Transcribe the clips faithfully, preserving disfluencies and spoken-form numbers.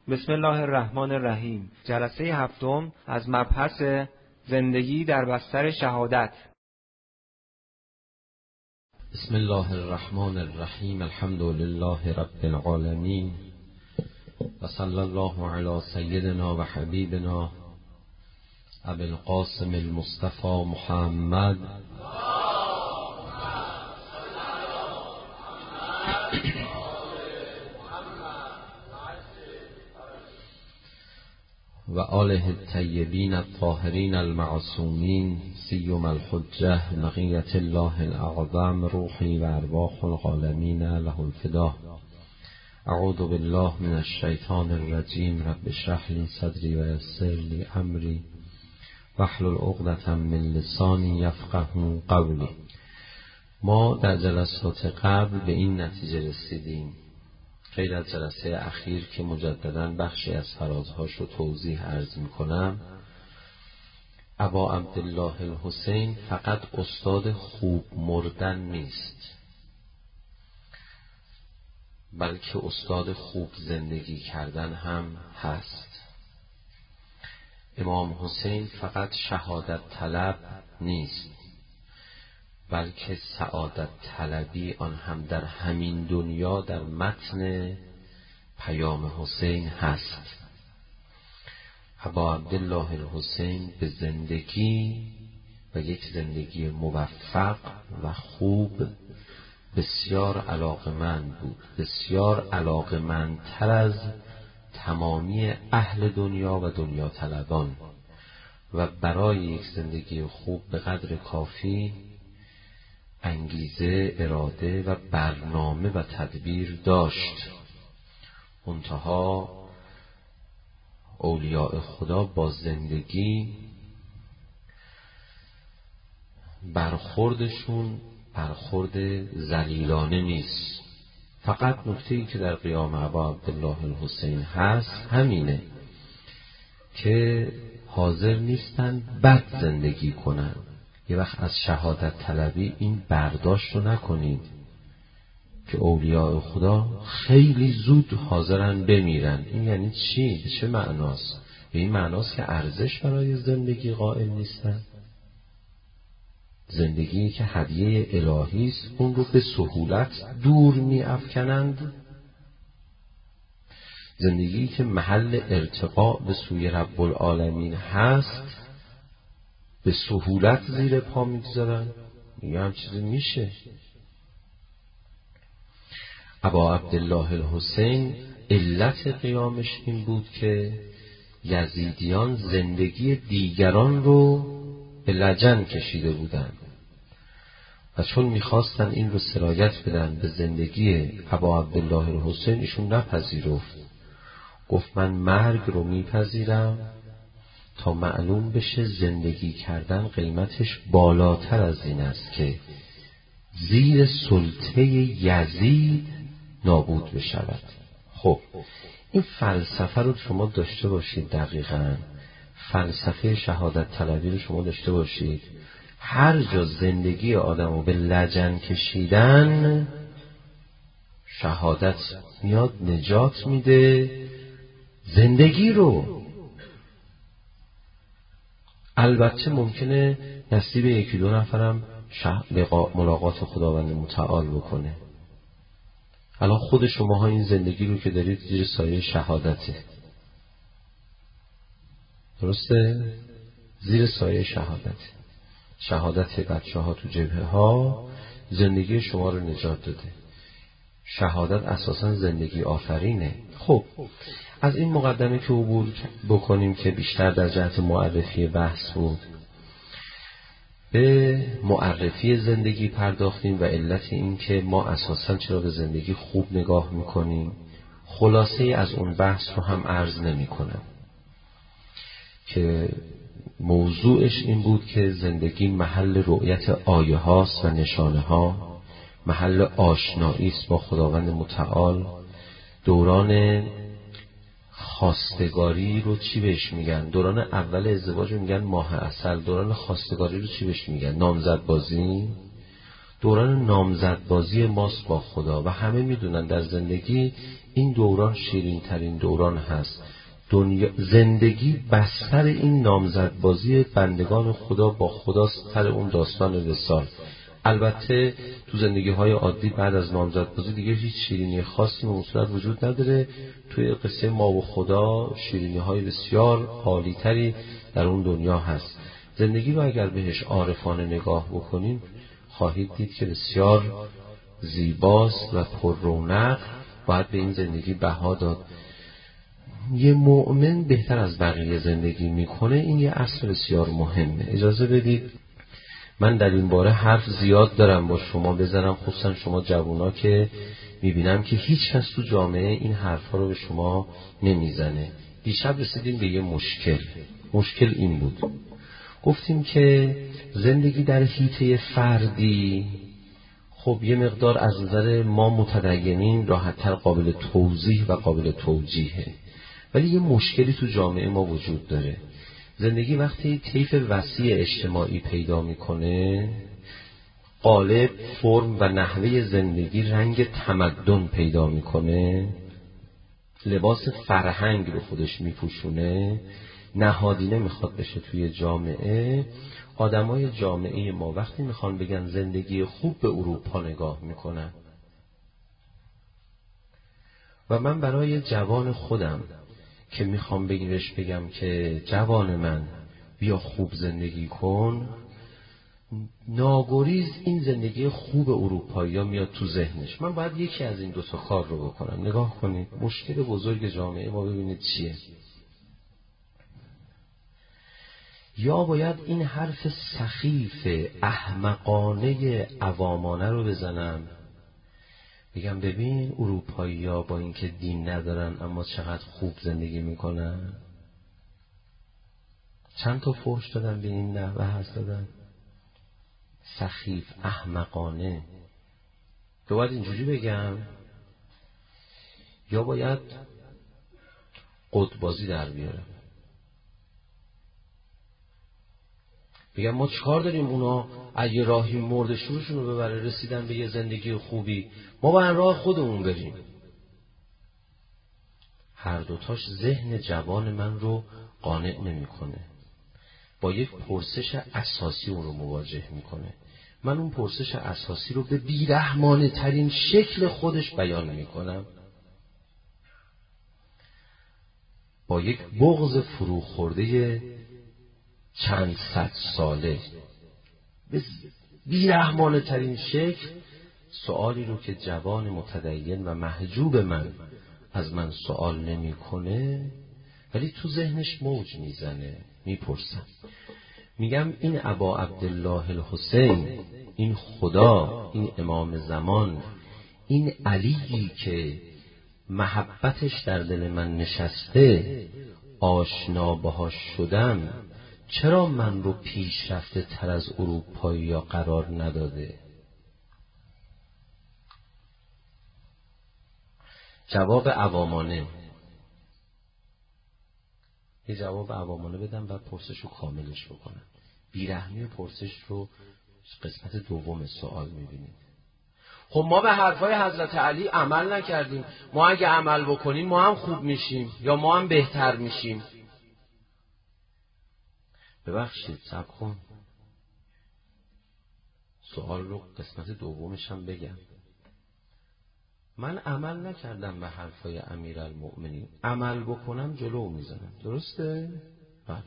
بسم الله الرحمن الرحیم. جلسه هفتم از مبحث زندگی در بستر شهادت. بسم الله الرحمن الرحیم. الحمد لله رب العالمین و صلی الله علی سیدنا و حبیبنا ابی القاسم المصطفى محمد و آله الطیبین الطاهرین المعصومین سیم الحجة بقیة الله الاعظم روحی و ارواح العالمین له الفدا. اعوذ بالله من الشیطان الرجیم. رب اشرح لی صدری و یسر لی امری واحلل عقدة من لسانی یفقهوا قولی. ما در جلسات قبل به این نتیجه رسیدیم، غیر از جلسه اخیر که مجدداً بخشی از فرازهاش رو توضیح عرض میکنم، ابا عبدالله الحسین فقط استاد خوب مردن نیست، بلکه استاد خوب زندگی کردن هم هست. امام حسین فقط شهادت طلب نیست، بلکه سعادت طلبی آن هم در همین دنیا در متن پیام حسین هست. ابا عبدالله الحسین به زندگی و یک زندگی موفق و خوب بسیار علاقمند بود، بسیار علاقمندتر از تمامی اهل دنیا و دنیا طلبان، و برای یک زندگی خوب به قدر کافی انگیزه، اراده و برنامه و تدبیر داشت. منتها اولیاء خدا با زندگی برخوردشون برخورد ذلیلانه نیست. فقط نکته‌ای که در قیام ابا عبدالله الحسین هست همینه که حاضر نیستن بد زندگی کنن. یه وقت از شهادت طلبی این برداشت رو نکنید که اولیاء خدا خیلی زود حاضرن بمیرن. این یعنی چی؟ به چه معناست؟ به این معناست که ارزش برای زندگی قائل نیستن. زندگی که هدیه الهی است اون رو به سهولت دور می افکنند. زندگی که محل ارتقاء به سوی رب العالمین هست به سهولت زیر پا میگذارن. میگه هم چیزی میشه. ابا عبدالله الحسین علت قیامش این بود که یزیدیان زندگی دیگران رو به لجن کشیده بودن و چون میخواستن این رو سرایت بدن به زندگی ابا عبدالله الحسین، ایشون نپذیرفت. گفت من مرگ رو میپذیرم تا معلوم بشه زندگی کردن قیمتش بالاتر از این است که زیر سلطه یزید نابود بشود. خب این فلسفه رو شما داشته باشید، دقیقاً فلسفه شهادت طلبی رو شما داشته باشید. هر جا زندگی آدم رو به لجن کشیدن، شهادت میاد نجات میده زندگی رو. البته ممکنه نصیب یکی دو نفرم ملاقات خداوند متعال بکنه. الان خود شماها این زندگی رو که دارید زیر سایه شهادته، درسته؟ زیر سایه شهادت شهادت بچه ها تو جبهه ها زندگی شما رو نجات داده. شهادت اساساً زندگی آفرینه. خب از این مقدمه که عبور بکنیم که بیشتر در جهت معرفی بحث بود، به معرفی زندگی پرداختیم و علت این که ما اساساً چرا به زندگی خوب نگاه میکنیم. خلاصه از اون بحث رو هم عرض نمی کنم که موضوعش این بود که زندگی محل رؤیت آیه هاست و نشانه ها، محل آشنایی است با خداوند متعال. دوران خواستگاری رو چی بهش میگن؟ دوران اول ازدواج رو میگن ماه عسل. دوران خواستگاری رو چی بهش میگن؟ نامزد بازی. دوران نامزدبازی ماست با خدا و همه میدونن در زندگی این دوران شیرین ترین دوران هست. دنیا زندگی بستر این نامزدبازی بندگان خدا با خداست، سر اون داستان وصال. البته تو زندگی های عادی بعد از نامزدبازی دیگه هیچ شیرینی خاصی به صورت وجود نداره. توی قصه ما و خدا شیرینی های بسیار عالی تری در اون دنیا هست. زندگی رو اگر بهش عارفانه نگاه بکنیم خواهید دید که بسیار زیباست و پر رونق. باید به این زندگی بها داد. یه مؤمن بهتر از بقیه زندگی میکنه، این یه اصل بسیار مهمه. اجازه بدید من در این باره حرف زیاد دارم با شما بزنم، خصوصا شما جوونا که میبینم که هیچ کس تو جامعه این حرفا رو به شما نمیزنه. دیشب رسیدیم به یه مشکل. مشکل این بود، گفتیم که زندگی در حیطه فردی خب یه مقدار از نظر ما متدینین راحت‌تر قابل توضیح و قابل توجیهه، ولی یه مشکلی تو جامعه ما وجود داره. زندگی وقتی طیف وسیع اجتماعی پیدا میکنه، قالب، فرم و نحوه زندگی رنگ تمدن پیدا میکنه، لباس فرهنگ رو خودش میپوشونه، نهادینه میخواد بشه توی جامعه. آدمای جامعه ما وقتی میخوان بگن زندگی خوب به اروپا نگاه میکنن. و من برای جوان خودم که میخوام بگیرش بگم که جوان من بیا خوب زندگی کن، ناگریز این زندگی خوب اروپایی ها میاد تو ذهنش. من باید یکی از این دو تا کار رو بکنم. نگاه کنید مشکل بزرگ جامعه ما ببینید چیه. یا باید این حرف سخیف احمقانه عوامانه رو بزنم، بگم ببین اروپایی ها با اینکه دین ندارن اما چقدر خوب زندگی میکنن. چند تا فحش دادن به این نحوه هست دادن، سخیف احمقانه. یا باید اینجوری بگم، یا باید قطبازی در بیارم، بگم ما چکار داریم اونا اگه راهی مرد شورشون رو ببره رسیدن به یه زندگی خوبی، ما باید راه خودمون بریم. هر دوتاش ذهن جوان من رو قانع نمیکنه. با یک پرسش اساسی اون رو مواجه میکنه. من اون پرسش اساسی رو به بیرحمانه ترین شکل خودش بیان میکنم. با یک بغض فرو خورده چند صد ساله به بیرحمانه ترین شکل سوالی رو که جوان متدین و محجوب من از من سوال نمی کنه ولی تو ذهنش موج میزنه، میپرسم. میگم این ابا عبدالله الحسین، این خدا، این امام زمان، این علیی که محبتش در دل من نشسته، آشنا باهاش شدم، چرا من رو پیشرفته تر از اروپایی یا قرار نداده؟ جواب عوامانه. یه جواب عوامانه بدم بعد پرسش رو کاملش بکنم. بیرحمی پرسش رو قسمت دوم سوال میبینید. خب ما به حرفای حضرت علی عمل نکردیم، ما اگه عمل بکنیم ما هم خوب میشیم یا ما هم بهتر میشیم. ببخشید صبر کن، سوال رو قسمت دومش هم بگم. من عمل نکردم به حرفای امیرالمؤمنین، عمل بکنم جلو میزنم، درسته؟ بله.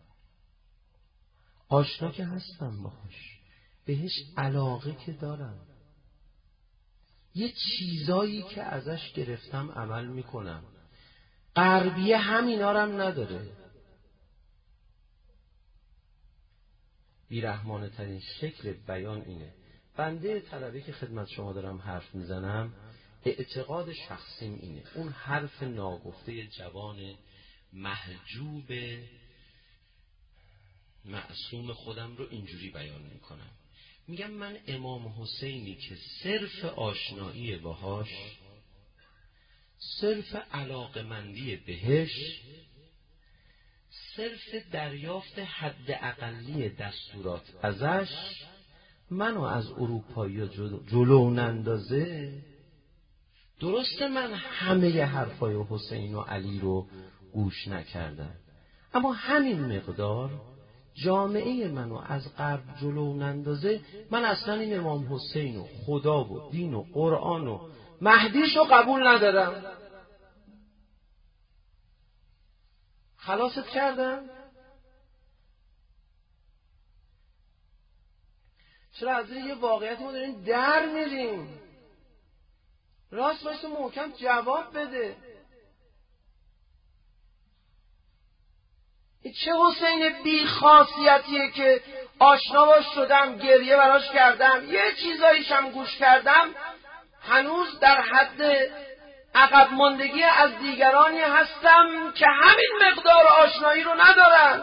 آشنا که هستم باهاش، بهش علاقه که دارم، یه چیزایی که ازش گرفتم عمل میکنم. غربیه همینا رم نداره. بیرحمانه ترین شکل بیان اینه. بنده طلبه که خدمت شما دارم حرف میزنم، اعتقاد شخصیم اینه. اون حرف ناگفته جوان محجوب معصوم خودم رو اینجوری بیان میکنم. میگم من امام حسینی که صرف آشنایی باهاش، صرف علاقمندی بهش، صرف دریافت حد اقلی دستورات ازش منو از اروپایی جلو نندازه. درسته من همه حرفای حسین و علی رو گوش نکردم، اما همین مقدار جامعه منو از غرب جلو نندازه، من اصلا این امام حسین و خدا و دین و قرآن و مهدیش رو قبول ندارم. خلاصت کردم. چرا از یه واقعیتی ما داریم در میریم؟ راست باشه محکم جواب بده. این چه حسین بی خاصیتیه که آشنا باش شدم، گریه براش کردم، یه چیزاییش هم گوش کردم، هنوز در حد عقب ماندگی از دیگرانی هستم که همین مقدار آشنایی رو ندارن.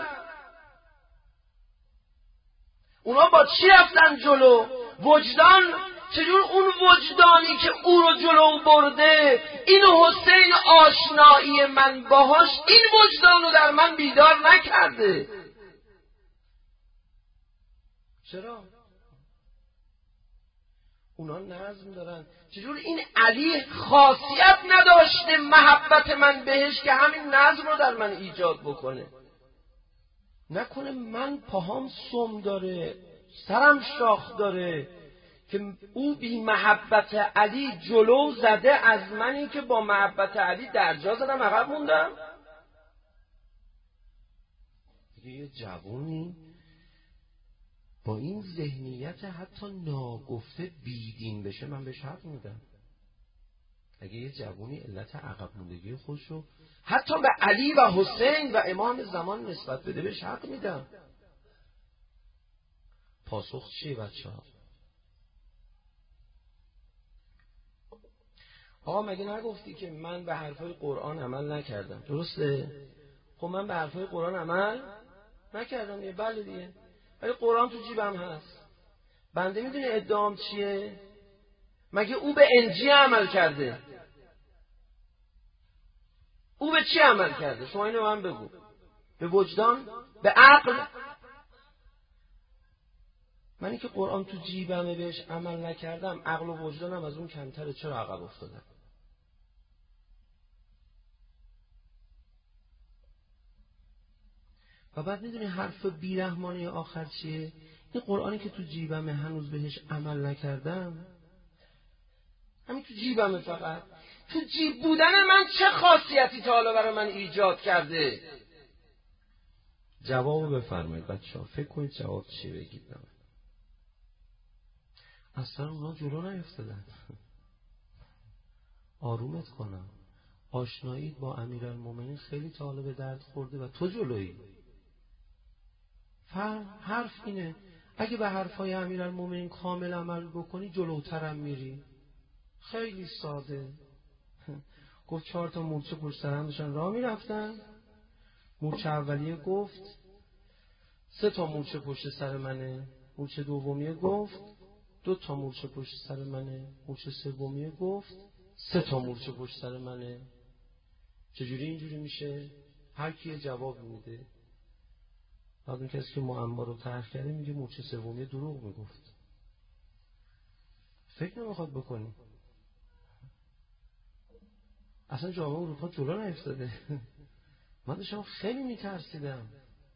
اونا با چی رفتن جلو؟ وجدان. چجور اون وجدانی که او رو جلو برده، اینو حسین آشنایی من باهاش این وجدان رو در من بیدار نکرده؟ چرا؟ اونا نظم دارن. چجور این علی خاصیت نداشته محبت من بهش که همین نظم رو در من ایجاد بکنه؟ نکنه من پاهام سم داره، سرم شاخ داره، که او بی محبت علی جلو زده از منی که با محبت علی درجا زدم عقب موندم؟ دیگه یه جوونی با این ذهنیت حتی ناگفته بیدین بشه، من بهش حق میدم. اگه یه جوونی علت عقب موندگی خودشو حتی به علی و حسین و امام زمان نسبت بده، بهش حق میدم. پاسخ چیه بچه ها؟ آقا مگه نگفتی که من به حرفای قرآن عمل نکردم؟ درسته؟ خب من به حرفای قرآن عمل نکردم دیگه. بله دیگه، ولی قرآن تو جیبم هست. بنده میدونی ادعام چیه؟ مگه او به انجیل عمل کرده؟ او به چی عمل کرده؟ شما اینو من بگو. به وجدان؟ به عقل؟ منی که قرآن تو جیبمه بهش عمل نکردم، عقل و وجدانم از اون کمتره، چرا عقب افتادم؟ و بعد میدونی حرف بیرحمانه آخر چیه؟ این قرآنی که تو جیبمه هنوز بهش عمل نکردم، همین تو جیبمه. فقط تو جیب بودن من چه خاصیتی تا حالا برای من ایجاد کرده؟ جوابو بفرمایید بچه‌ها، فکر کنید جواب چی بگید. من اصلا اونا جلو نیفتادن. آرومت کنم، آشنایی با امیرالمومنین خیلی تا حالا به درد خورده و تو جلویی. حرف اینه اگه به حرفای امیرالمومنین کامل عمل بکنی جلوترم میری. خیلی ساده. گفت چهار تا مورچه پشت سر هم داشتن راه میرفتن. مورچه اولیه گفت سه تا مورچه پشت سر منه. مورچه دومیه گفت دو تا مورچه پشت سر منه. مورچه سومیه گفت سه تا مورچه پشت سر منه. چجوری اینجوری میشه؟ هر کی جواب میده. بعد اون کسی که معما رو طرح کرده میگه مورچه سومیه دروغ میگفت. فکر نمیخواد بکنی. اصلا جامعه اروپا جلو نیفتاده. من داشتم خیلی میترسیدم.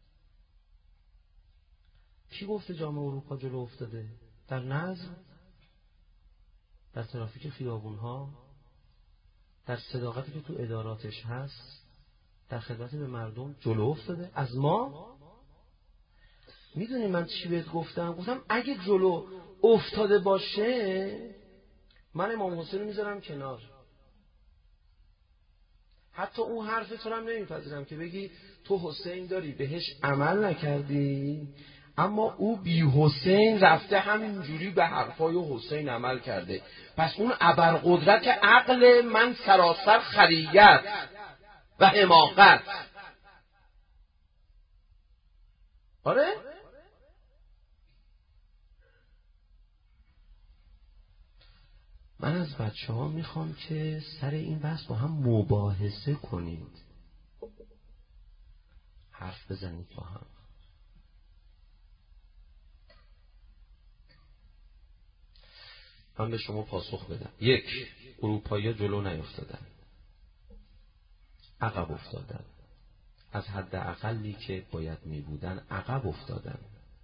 کی گفته جامعه اروپا جلو افتاده؟ در نظم، در ترافیک خیابونها، در صداقتی که تو اداراتش هست، در خدمت به مردم جلو افتاده از ما. میدونی من چی بهت گفتم؟ گفتم اگه جلو افتاده باشه من امام حسین رو میذارم کنار. حتی اون حرف تو هم نمیپذیرم که بگی تو حسین داری بهش عمل نکردی، اما او بی حسین رفته همینجوری به حرفای حسین عمل کرده. پس اون ابرقدرت عقل من سراسر خریت و حماقت. آره؟ من از بچه ها میخوام که سر این بحث با هم مباحثه کنید، حرف بزنید با هم. من به شما پاسخ بدم. یک، اروپایی‌ها جلو نیفتادن، عقب افتادن، از حد اقلی که باید می بودن عقب افتادن.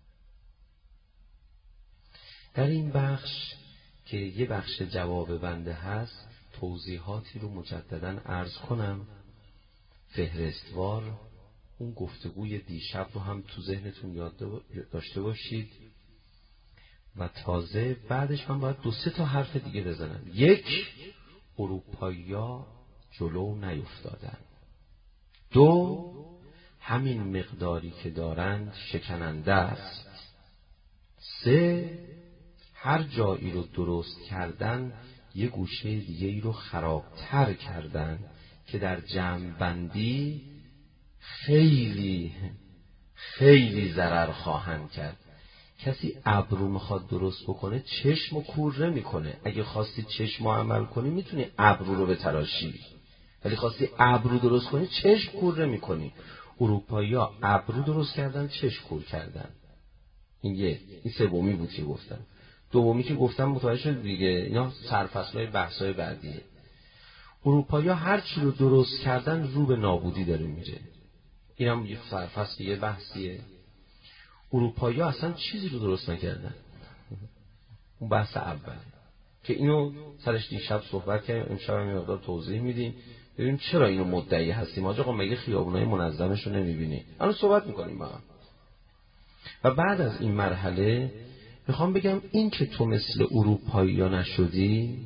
در این بخش که یه بخش جواب بنده هست توضیحاتی رو مجدداً عرض کنم، فهرستوار اون گفتگوی دیشب رو هم تو ذهنتون یاد داشته باشید و تازه بعدش من باید دو سه تا حرف دیگه بزنم. یک، اروپایی‌ها جلو نیفتادن. دو، همین مقداری که دارند شکننده است. سه، هر جایی رو درست کردن یه گوشه دیگه ای رو خرابتر کردن که در جمع بندی خیلی خیلی ضرر خواهند کرد. کسی ابرو میخواد درست بکنه چشم رو کور نمیکنه. اگه خواستی چشم رو عمل کنی میتونی ابرو رو بتراشی، ولی خواستی ابرو درست کنی چشم کور نمیکنی. اروپایی‌ها ابرو درست کردن، چشم کور کردن. این یه این سومی بود که گفتم. دومی که گفتم متوجه شد دیگه، اینا سرفصل‌های بحث‌های بعدیه. اروپایی‌ها هر چی رو درست کردن رو به نابودی داره میره. اینم یه سرفصل یه بحثیه. اروپایی‌ها اصلا چیزی رو درست نکردن. اون بحث اوله که اینو سرش دیشب صحبت کردیم، امشب هم مقدار توضیح میدیم ببینیم چرا اینو مدعی هستیم. آقا مگه خیابونای منظمش رو نمیبینی؟ الان صحبت میکنیم با هم. و بعد از این مرحله میخوام بگم این که تو مثل اروپایی‌ها نشدی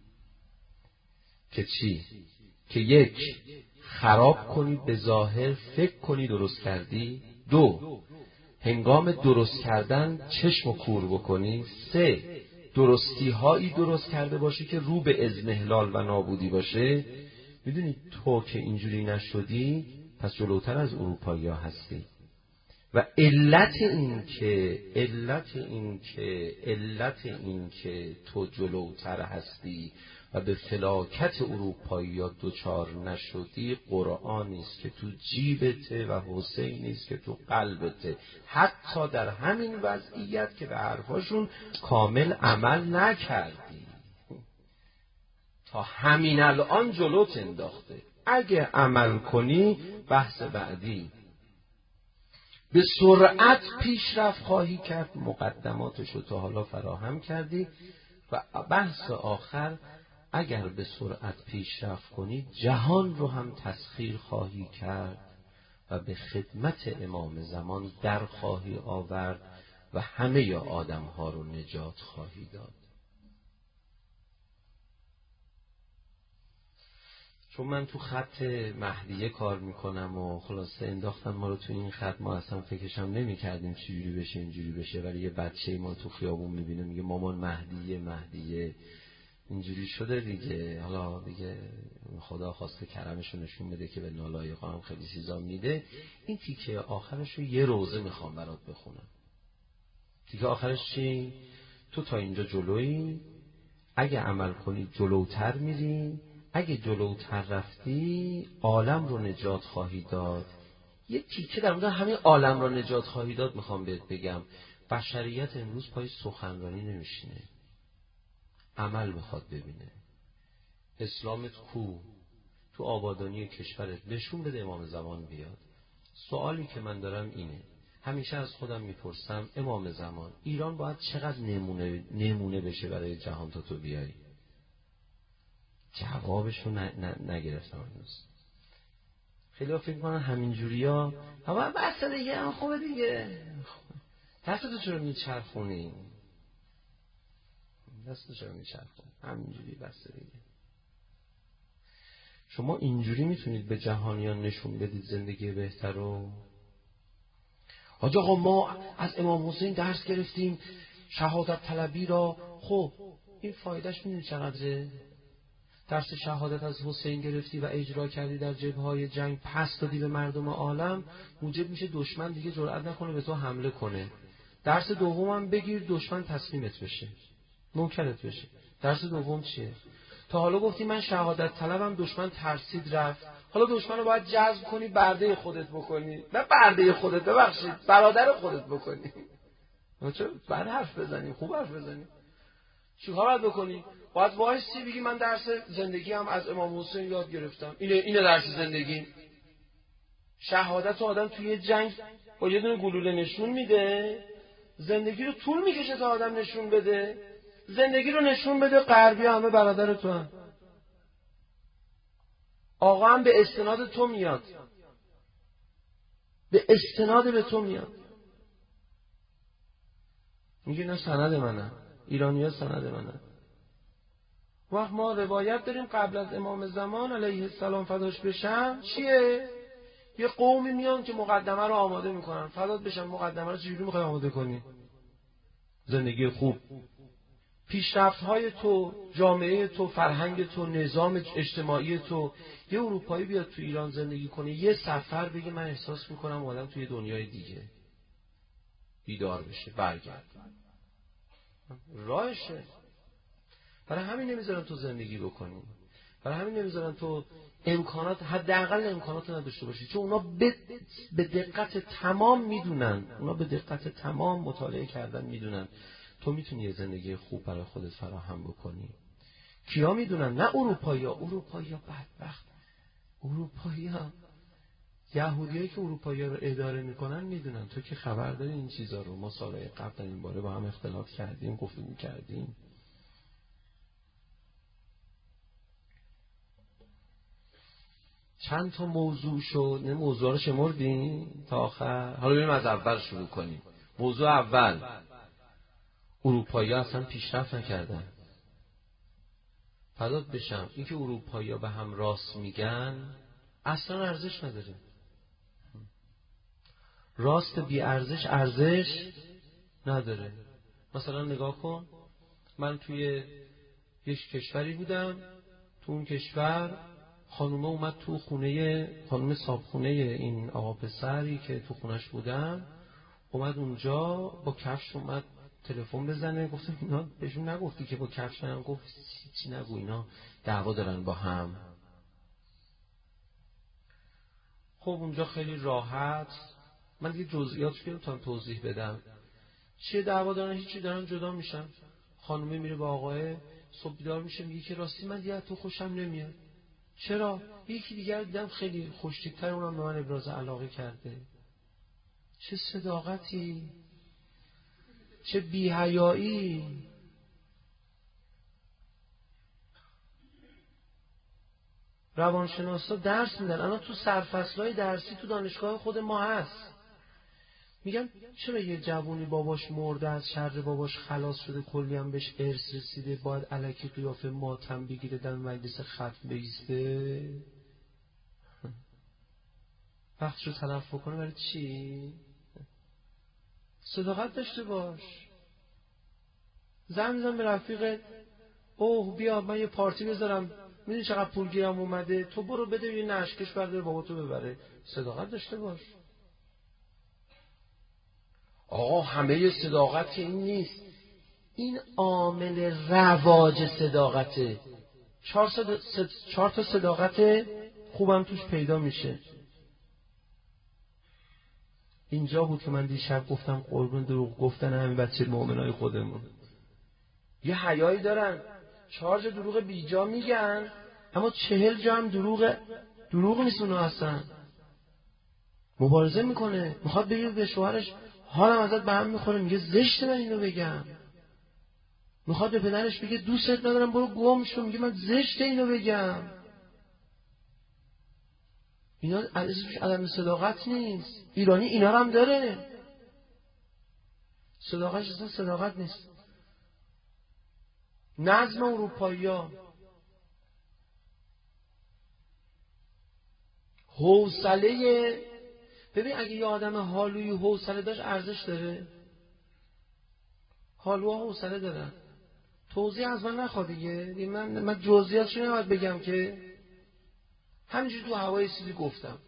که چی؟ که یک، خراب کنی به ظاهر فکر کنی درست کردی. دو، هنگام درست کردن چشم و کور بکنی. سه، درستی هایی درست کرده باشی که رو به اضمحلال و نابودی باشه. میدونی تو که اینجوری نشدی پس جلوتر از اروپایی ها هستی. و علت این که علت این که علت این که تو جلوتر هستی و به فلاکت اروپایی ها دوچار نشدی قرآنی است که تو جیبته و حسینی است که تو قلبته. حتی در همین وضعیت که به حرفاشون کامل عمل نکردی، تا همین الان جلوت انداخته. اگه عمل کنی بحث بعدی به سرعت پیشرفت خواهی کرد، مقدماتش رو تا حالا فراهم کردی. و بحث آخر اگر به سرعت پیشرفت کنی جهان رو هم تسخیر خواهی کرد و به خدمت امام زمان در خواهی آورد و همه آدم ها رو نجات خواهی داد. چون من تو خط مهدیه کار میکنم و خلاصه انداختن ما رو تو این خط، ما اصلا فکرشم نمی کردیم چجوری بشه اینجوری بشه، ولی یه بچه ما تو خیابون میبینه میگه مامان مهدیه مهدیه اینجوری شده دیگه. حالا دیگه خدا خواسته کرمشو نشون بده که به نالایقا هم خیلی چیزا میده. این تیکه آخرش رو یه روزه میخوام برات بخونم. تیکه آخرش چی؟ تو تا اینجا جلویی، اگه عمل کنی جلوتر میری، اگه جلوتر رفتی عالم رو نجات خواهی داد. یه تیکه در مورد همین عالم رو نجات خواهی داد میخوام بهت بگم. بشریت امروز پای سخنرانی نمیشینه، عمل میخواد ببینه. اسلامت کو؟ تو آبادانی کشورت نشون بده امام زمان بیاد. سوالی که من دارم اینه، همیشه از خودم میپرسم امام زمان ایران باید چقدر نمونه نمونه بشه برای جهان تا تو بیایی؟ جوابشو ن... ن... نگرفتم هنوز. خیلی ها فکر کنن همینجوریا اما بس دیگه هم خوبه دیگه. دستتو چرا میچرخونی؟ دستتو چرا میچرخونی؟ همینجوری بس دیگه. شما اینجوری میتونید به جهانیان نشون بدید زندگی بهتر رو؟ حاج آقا ما از امام حسین درس گرفتیم شهادت طلبی را. خب این فایدهش میدونی چقدره؟ درس شهادت از حسین گرفتی و اجرا کردی در جبهه‌های جنگ، پس دادی به مردم عالم، موجب میشه دشمن دیگه جرئت نکنه به تو حمله کنه. درس دومم بگیر دشمن تسلیمت بشه، نوکرت بشه. درس دوم چیه؟ تا حالا گفتی من شهادت طلبم، دشمن ترسید رفت. حالا دشمن رو باید جذب کنی برده خودت بکنی، نه برده خودت، ببخشید برادر خودت بکنی. چرا بد حرف بزنیم؟ خوب حرف بزنیم. چیکار باید بکنی؟ باید وایسی بگی من درس زندگی هم از امام حسین یاد گرفتم، اینه اینه درس زندگی. شهادت آدم توی جنگ با یه دونه گلوله نشون میده، زندگی رو طول میکشه تا آدم نشون بده. زندگی رو نشون بده غربی همه برادر تو هم. آقا هم به استناد تو میاد، به استناد به تو میاد. میگه نه سند منه، ایرانی ها سند منه. وقت ما روایت داریم قبل از امام زمان علیه السلام فداش بشم چیه؟ یه قومی میان که مقدمه رو آماده میکنن. فدات بشم مقدمه رو چجوری میخوای آماده کنی؟ زندگی خوب، پیشرفت های تو، جامعه تو، فرهنگ تو، نظام اجتماعی تو. یه اروپایی بیاد تو ایران زندگی کنه، یه سفر بگه من احساس میکنم آدم توی دنیای دیگه، بیدار بشه برگرد. راهشه. برای همین نمیذارن تو زندگی بکنی، برای همین نمیذارن تو امکانات، حداقل امکانات نداشته باشی، چون اونا به دقت تمام میدونن، اونا به دقت تمام مطالعه کردن میدونن تو میتونی یه زندگی خوب برای خودت فراهم بکنی. کیا میدونن؟ نه اروپایی‌ها. اروپایی‌ها بدبخت، اروپایی‌ها، یهودیایی که اروپایی‌ها رو اداره میکنن میدونن. تو که خبر داری این چیزا رو؟ ما سالهای قبل در این باره با هم اختلاف کردیم، گفتگو کردیم. چند تا موضوع شد، نه موضوع رو شمردیم تا آخر. حالا بریم از اول شروع کنیم. موضوع اول، اروپایی‌ها اصلا پیشرفت نکردن. فدات بشم این که اروپایی‌ها به هم راست میگن اصلا ارزش نداره. راست بی ارزش ارزش نداره. مثلا نگاه کن، من توی یک کشوری بودم، تو اون کشور خانومه اومد تو خونه، خانوم صابخونه این آقا پسری که تو خونش بودم اومد اونجا با کفش اومد تلفن بزنه. گفتم اینا بهشون نگفتی که با کفش نگم؟ گفت چی نگو، اینا دعوا دارن با هم. خب اونجا خیلی راحت، من دیگه جزئیاتش که نمیتونم توضیح بدم چیه دعوا دارن، هیچی، دارن جدا میشن. خانومه میره با آقای، صبح بیدار میشه میگه که راستی من دیگه تو خوشم نمیاد. چرا؟ یکی دیگر دیدم خیلی خوشتیب‌تر، اونم به من ابراز علاقه کرده. چه صداقتی، چه بی‌حیایی. روانشناسا درس میدن الان تو سرفصل‌های درسی تو دانشگاه خود ما هست. میگن چرا یه جوونی باباش مرده، از شر باباش خلاص شده، کلی هم بهش ارث رسیده، باید الکی قیافه ماتم بگیره در مجلس ختم بیسته؟ وقتشو تلف کنه برای چی؟ صداقت داشته باش. زنگ میزن به رفیقت، اوه بیا من یه پارتی بذارم، میدونی چقدر پول گیرم اومده، تو برو بده یه نشکش برداره بابا تو ببره. صداقت داشته باش. آقا همه صداقت که این نیست، این عامل رواج صداقته. چهار, صد... صد... چهار تا صداقت خوبم توش پیدا میشه. اینجا بود که من دیشب گفتم قربون دروغ گفتن همین بچه مؤمنای خودمون یه حیایی دارن، چهار جا دروغ بیجا میگن، اما چهل جا هم دروغ دروغ نیست. اونا اصلا مبارزه میکنه، میخواد بگه به شوهرش حالم ازت به هم میخوره، میگه زشته من اینو بگم. میخواد به پدرش بگه دوستت ندارم برو گم شو، میگه من زشته اینو بگم. اینا اسمش عدم صداقت نیست. ایرانی اینا رو هم داره. صداقتش اصلا صداقت نیست. نظم اروپایی‌ها، حوصله. ببین اگه یه آدم حالویی حوصله داشت ارزش داره. حالوها حوصله دارن. توضیح از من نخواد دیگه، من من جزئیاتش نباید بگم که، همینجوری تو هوای چیزی گفتم.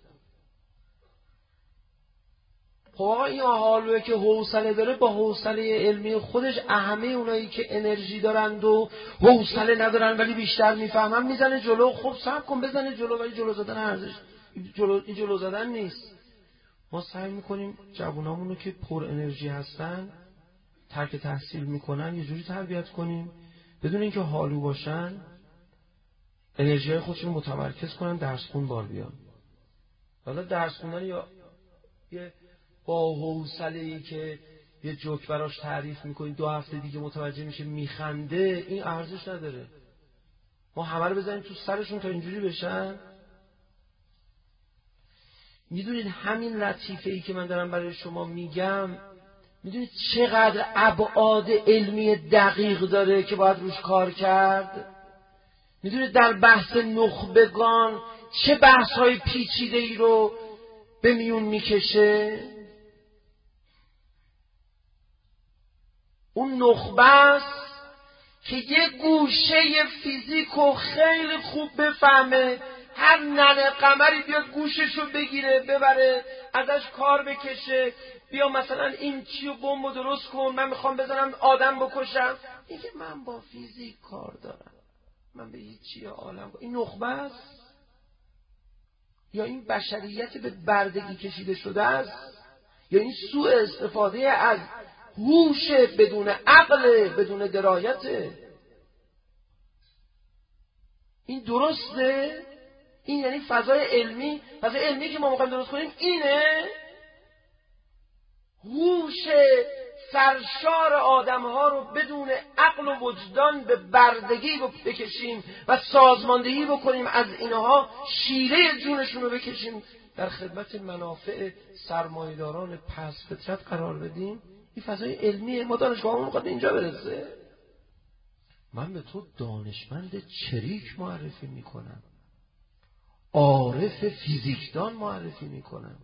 خب آقا این حالویی که حوصله داره با حوصله علمی خودش، همه اونایی که انرژی دارند و حوصله ندارن ولی بیشتر میفهمن میزنه جلو. خب صبر کن بزنه جلو، ولی جلو زدن ارزش، جلو این جلو زدن نیست. ما سعی میکنیم جوانامون رو که پر انرژی هستن، ترک تحصیل میکنن، یه جوری تربیت کنیم بدون اینکه حالو باشن انرژی های خودشون متمرکز کنن، درس خون بار بیان. حالا درس خوندن یا یه با حوصله‌ای که یه جوک براش تعریف میکنید دو هفته دیگه متوجه میشه میخنده، این ارزش نداره. ما همه رو بزنیم تو سرشون تا اینجوری بشن. میدونید همین لطیفه‌ای که من دارم برای شما میگم، میدونید چقدر ابعاد علمی دقیق داره که باید روش کار کرد؟ میدونید در بحث نخبگان چه بحث‌های پیچیده‌ای رو به میون میکشه؟ اون نخبه است که یه گوشه فیزیکو خیلی خوب بفهمه، هر ننه قمری بیاد گوششو بگیره ببره ازش کار بکشه، بیا مثلا این چیو بمبو درست کن، من میخوام بزنم آدم بکشم، میگه من با فیزیک کار دارم، من به هیچی عالم. این نخبه است یا این بشریت به بردگی کشیده شده است یا این سوء استفاده از هوش بدون عقل بدون درایت؟ این درسته؟ این یعنی فضای علمی؟ فضای علمی که ما میخوایم درست کنیم اینه؟ هوش سرشار آدم‌ها رو بدون عقل و وجدان به بردگی بکشیم و سازماندهی بکنیم از اینها، شیره جونشون رو بکشیم در خدمت منافع سرمایه‌داران پس فطرت قرار بدیم. این فضای علمیه. ما دانشگاهمون میخواد به اینجا برسه. من به تو دانشمند چریک معرفی میکنم، عارف فیزیکدان معرفی میکنم،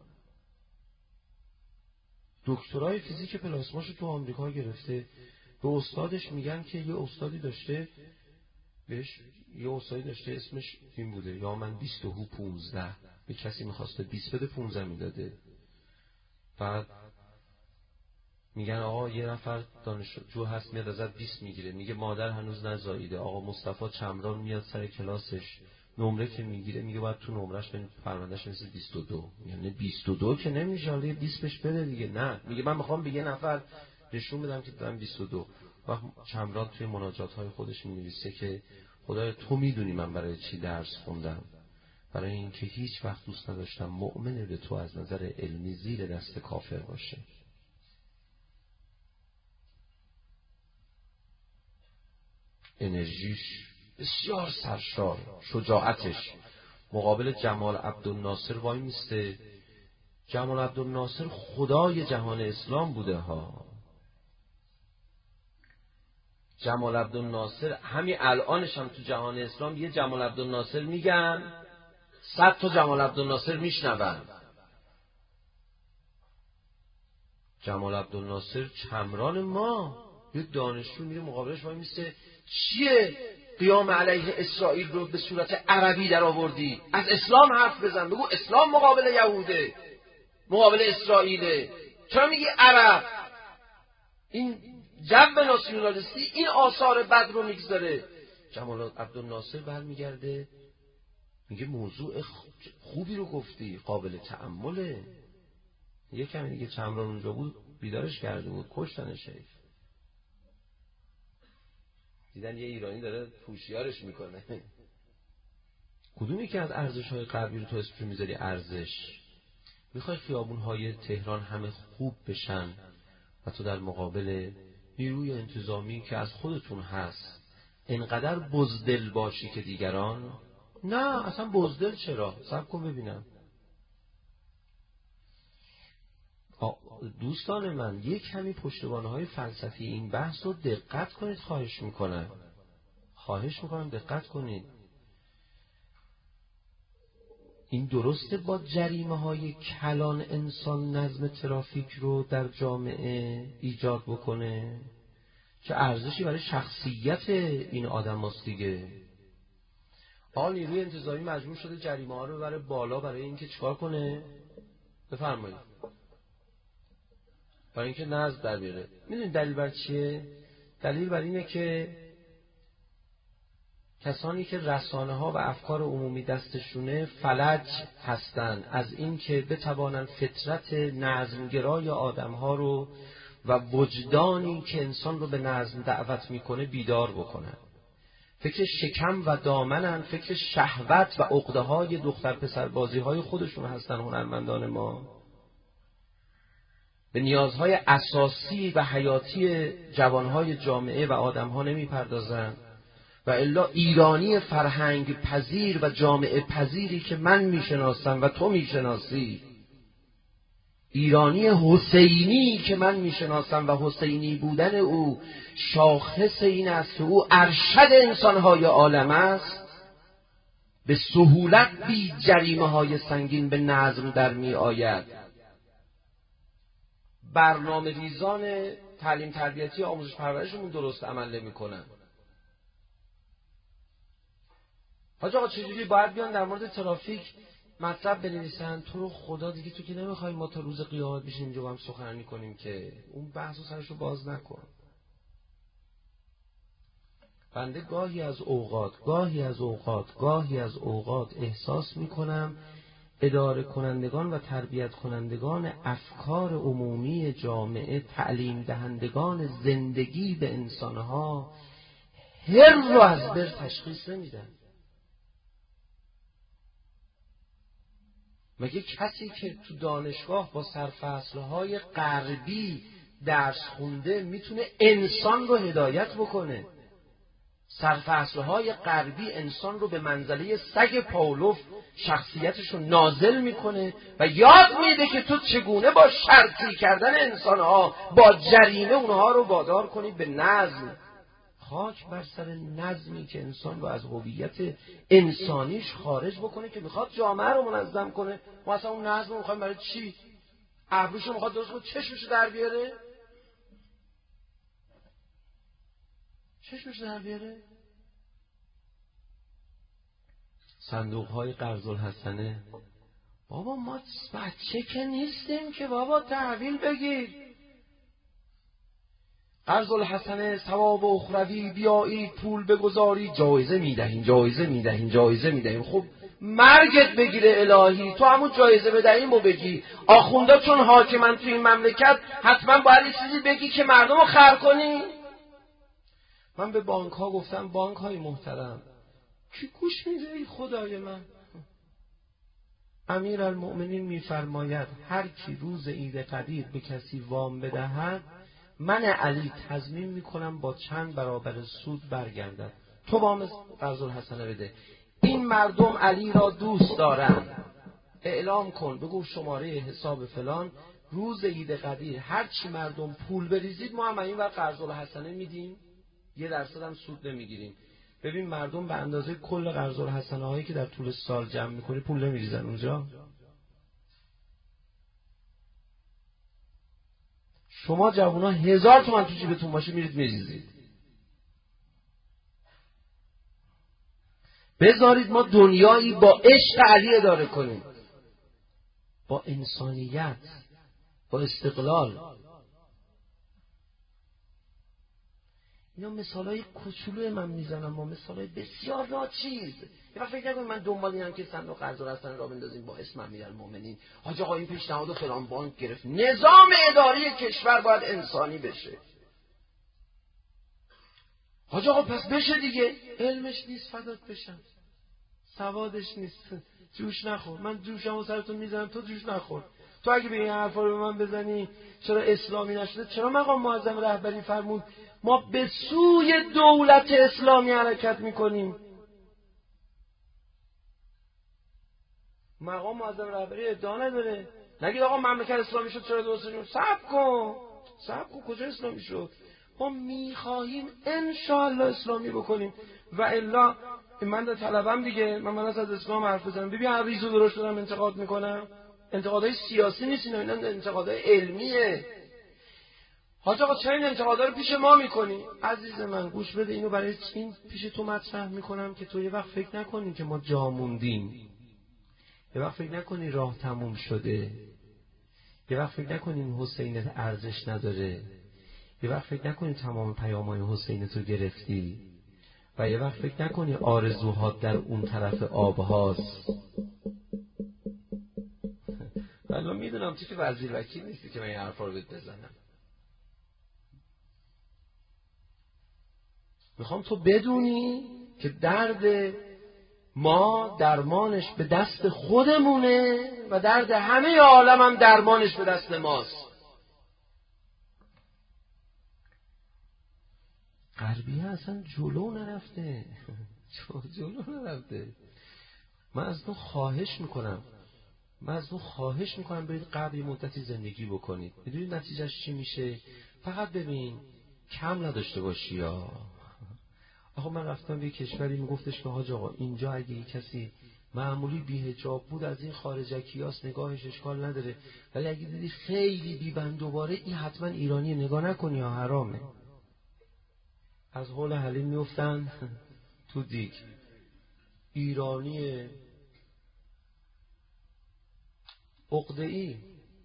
دکترای فیزیک پلاسماشو تو آمریکا گرفته، به استادش میگن که یه استادی داشته بهش یه استادی داشته اسمش این بوده، یا من بیست و هو پونزده، به کسی میخواسته بیست بده پونزده میداده. بعد میگن آقا یه نفر دانشجو هست میاد ازت بیست میگیره، میگه مادر هنوز نزاییده. آقا مصطفی چمران میاد سر کلاسش، نمره که میگیره میگه باید تو نمرش ببین پروندهش مثل بیست و دو، یعنی بیست و دو که نمیشه، حالا بیست بهش بده دیگه. نه، میگه من میخوام به یه نفر نشون بدم که دارم بیست و دو. وقت چمران توی مناجات‌های خودش مینویسه که خدایا تو میدونی من برای چی درس خوندم، برای اینکه هیچ وقت دوست نداشتم مؤمن به تو از نظر علمی زیر دست کافر باشه. انرژیش بسیار سرشار، شجاعتش مقابل جمال عبدالناصر وای میسته. جمال عبدالناصر خدای جهان اسلام بوده ها. جمال عبدالناصر همین الانش هم تو جهان اسلام یه جمال عبدالناصر میگن، صد تا جمال عبدالناصر میشنون. جمال عبدالناصر چمران ما، یه دانشجو میره مقابلش وای میسته، چیه قیام علیه اسرائیل رو به صورت عربی در آوردی؟ از اسلام حرف بزن، بگو اسلام مقابل یهوده، مقابل اسرائیله، چرا میگی عرب؟ این جو ناسیونالیستی این آثار بد رو میگذاره. جمال عبدالناصر برمیگرده میگه موضوع خوبی رو گفتی، قابل تأمله. یه کمی دیگه چمران اونجا بود بیدارش کرده بود، کشتنش. دیدن یه ایرانی داره پوشیارش میکنه. کدومی که از ارزش‌های غربی رو تو اسمش میذاری ارزش؟ میخوای خیابون‌های تهران همه خوب بشن و تو در مقابل نیروی انتظامی که از خودتون هست انقدر بزدل باشی که دیگران؟ نه اصلا بزدل چرا؟ صبر کن ببینم. دوستان من یک کمی پشتوانه‌های فلسفی این بحث رو دقت کنید، خواهش میکنم خواهش میکنم دقت کنید. این درسته با جریمه های کلان انسان نظم ترافیک رو در جامعه ایجاد بکنه؟ چه ارزشی برای شخصیت این آدم هست دیگه. آن نیروی انتظامی مجبور شده جریمه ها رو ببره بالا برای اینکه چکار کنه؟ بفرمایید. برای اینکه نظم در بیاره. میدونید دلیل بر چیه؟ دلیل بر اینه که کسانی که رسانه ها و افکار عمومی دستشونه فلج هستند از اینکه بتوانند فطرت نظمگرای آدم ها رو و وجدانی که انسان رو به نظم دعوت میکنه بیدار بکنن. فکر شکم و دامنن، فکر شهوت و عقده های دختر پسر بازی های خودشون هستن هنرمندان ما. به نیازهای اساسی و حیاتی جوانهای جامعه و آدمها نمیپردازن. و الا ایرانی فرهنگ پذیر و جامعه پذیری که من میشناسم و تو میشناسی، ایرانی حسینی که من میشناسم و حسینی بودن او شاخص این است که او ارشد انسانهای عالم است، به سهولت بی جریمه های سنگین به نظم در می آید. برنامه ریزان تعلیم تربیتی آموزش پرورشمون درست عمل نمی کنن. حاج آقا چجوری باید بیان در مورد ترافیک مطلب بنویسن؟ تو رو خدا دیگه تو که نمیخوای ما تا روز قیامت بشیم اینجا با هم سخنرانی کنیم که اون بحث و سرشو باز نکن. بنده گاهی از اوقات گاهی از اوقات گاهی از اوقات احساس میکنم اداره کنندگان و تربیت کنندگان افکار عمومی جامعه، تعلیم دهندگان زندگی به انسانها، هر رو از بر تشخیص نمیدن. مگه کسی که تو دانشگاه با سرفصلهای غربی درس خونده میتونه انسان رو هدایت بکنه؟ سرفصلهای غربی انسان رو به منزله سگ پاولوف شخصیتش رو نازل میکنه و یاد میده که تو چگونه با شرطی کردن انسانها با جریمه اونها رو وادار کنی به نظم. خاک بر سر نظمی که انسان رو از هویت انسانیش خارج بکنه که میخواد جامعه رو منظم کنه. ما اصلا اون نظم رو میخوایم برای چی؟ ابروشو میخواد درست کنه چشمشو در بیاره؟ چشمشو در بیاره؟ صندوق های قرض الحسنه، بابا ما بچه که نیستیم که بابا تحویل بگیر. قرض الحسنه ثواب اخروی، بیایید پول بگذاری جایزه میدهیم جایزه میدهیم جایزه میدهیم. خب مرگت بگیره الهی، تو همون جایزه بدهیم و بگی. آخوندا چون حاکمن تو این مملکت حتما باید چیزی بگی که مردم رو خر کنی. من به بانک ها گفتم بانک های محترم کی گوش میده ای خدای من؟ امیرالمؤمنین میفرماید هر کی روز عید قدیر به کسی وام بدهد من علی تضمین میکنم با چند برابر سود برگردد. تو وام قرض الحسنه بده. این مردم علی را دوست دارند، اعلام کن بگو شماره حساب فلان روز عید قدیر هر چی مردم پول بریزید ما هم این ور قرض الحسنه میدیم، یه درصد هم سود نمیگیریم. ببین مردم به اندازه کل قرض الحسنه هایی که در طول سال جمع میکنی پول نمیریزن اونجا. شما جوونا هزار تومن تو جیبتون باشه میرید میریزید. بذارید ما دنیایی با عشق علی اداره کنیم، با انسانیت، با استقلال. اینا مثالای کوچولو من میزنم، ما مثالای بسیار ناچیز. یه وقت فکر نکنید من دنبال اینم که صندوق قرض الحسنه را بندازیم با اسم امیرالمومنین. حاج آقا این پیشنهاد فلان بانک گرفت. نظام اداری کشور باید انسانی بشه. حاج آقا پس بشه دیگه. علمش نیست فدات بشم، سوادش نیست، جوش نخور. من جوشمو سرتون میزنم تو جوش نخور. تو اگه به این حرفا رو به من بزنی چرا اسلامی نشده؟ چرا مقام معظم رهبری فرمود ما به سوی دولت اسلامی حرکت میکنیم؟ مقام معظم رهبری ادعا نداره. نگید آقا مملکت اسلامی شد چرا درست شد؟ صبر کن صبر کن کجا اسلامی شد؟ ما میخواهیم انشاءالله اسلامی بکنیم و الا من در طلبم دیگه. من من از اسلام حرف بزنم ببین هر ریزو درست دارم انتقاد میکنم. انتقادهای سیاسی نیست اینا، اینا انتقادهای علمیه. حاج آقا چرا این انتقادا رو پیش ما میکنی؟ عزیز من گوش بده، اینو برای این پیش تو مطرح میکنم که تو یه وقت فکر نکنی که ما جا موندیم، یه وقت فکر نکنی راه تموم شده، یه وقت فکر نکنی این حسینت ارزش نداره، یه وقت فکر نکنی تمام پیام‌های حسینت رو گرفتی و یه وقت فکر نکنی آرزوهات در اون طرف آب هاست. والله میدونم تو که وزیر وکیل نیستی که من این حرفا رو بهت بزنم. میخوام تو بدونی که درد ما درمانش به دست خودمونه و درد همه عالم هم درمانش به دست ماست. غربیه اصلا جلو نرفته، جلو نرفته. من از تو خواهش میکنم من از تو خواهش میکنم برید غرب یه مدتی زندگی بکنید. میدونید نتیجهش چی میشه؟ فقط ببین کم نداشته باشی. یا آخه من رفتم به کشوری میگفتش که حاج آقا اینجا اگه کسی معمولی بی‌حجاب بود از این خارجکیاست نگاهش اشکال نداره، ولی اگه دیدی خیلی بی‌بند دوباره این حتما ایرانی نگاه نکنی یا حرامه. از حول حلیم میفتن تو دیگ. ایرانی عقده‌ای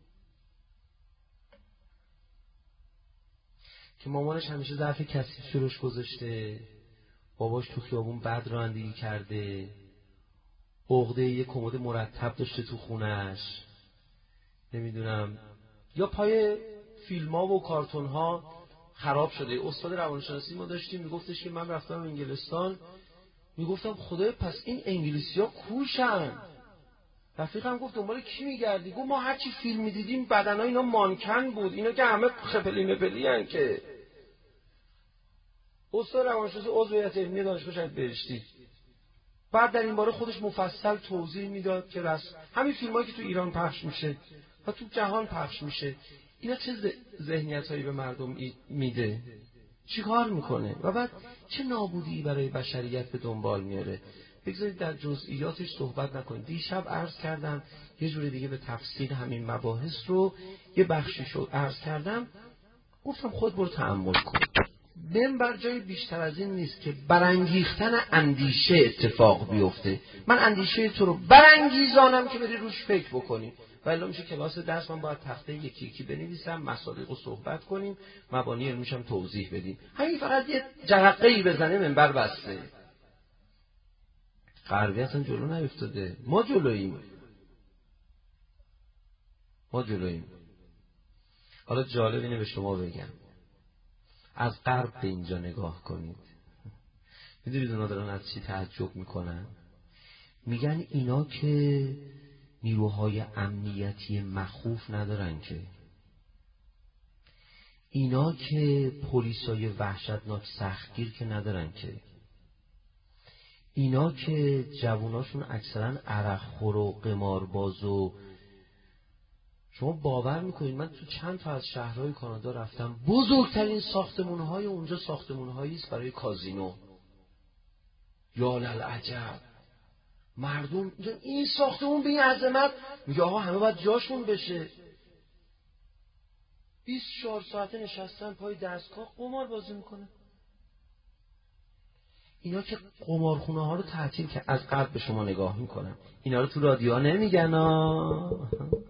که مامانش همیشه ظرف کثیف جلوش گذاشته، باباش تو خیابون بد رانندگی کرده، عقده یه کمد مرتب داشته تو خونش، نمیدونم، یا پای فیلم‌ها و کارتون‌ها خراب شده. استاد روانشناسی ما داشتیم میگفتش که من رفتم انگلستان، میگفتم خدای پس این انگلیسی‌ها کوشن. رفیقم گفت دنبال کی میگردی؟ گفت ما هرچی فیلم میدیدیم بدنای اینا مانکن بود، اینا که همه خپلی مپلی هن. که استاد روانشناسی عضو هیئت علمی دانشگاه شهید بهشتی بعد در این باره خودش مفصل توضیح میداد که رس همین فیلمایی که تو ایران پخش میشه و تو جهان پخش میشه اینا چه ذهنیتایی به مردم میده، چی کار میکنه و بعد چه نابودی برای بشریت به دنبال میاره. بگذارید در جزئیاتش صحبت نکنید. دیشب عرض کردم یه جور دیگه به تفصیل همین مباحث رو یه بخشی شد عرض کردم، گفتم خود برو تأمل کن. منبر جای بیشتر از این نیست که برانگیختن اندیشه اتفاق بیفته. من اندیشه تو رو برانگیزانم که بری روش فکر بکنی، ولی میشه کلاس درس من باید تخته یکی یکی بنویسم، مصادیق رو صحبت کنیم، مبانی علمیش هم توضیح بدیم. همین فقط یه جرقه‌ای بزنه منبر بسته. غربی اصلا جلو نیفتاده، ما جلوییم ما جلوییم حالا جالب اینه به شما بگم، از غرب به اینجا نگاه کنید. میدونید اونا دارن از چی تعجب میکنن؟ میگن اینا که نیروهای امنیتی مخوف ندارن، که اینا که پلیسای وحشتناک سختگیر که ندارن، که اینا که جواناشون اکثرا عرقخور و قمارباز و شما باور میکنید من تو چند تا از شهرهای کانادا رفتم، بزرگترین ساختمونهای اونجا ساختمونهایی است برای کازینو. یا للعجب، مردم این ساختمون به این عظمت، میگه آقا همه باید جاشون بشه. بیست و چهار ساعته نشستن پای دستگاه قمار بازی میکنه. اینا که قمارخونه ها رو تعطیل که از قلب به شما نگاه میکنن، اینا رو تو رادیو نمیگن ها.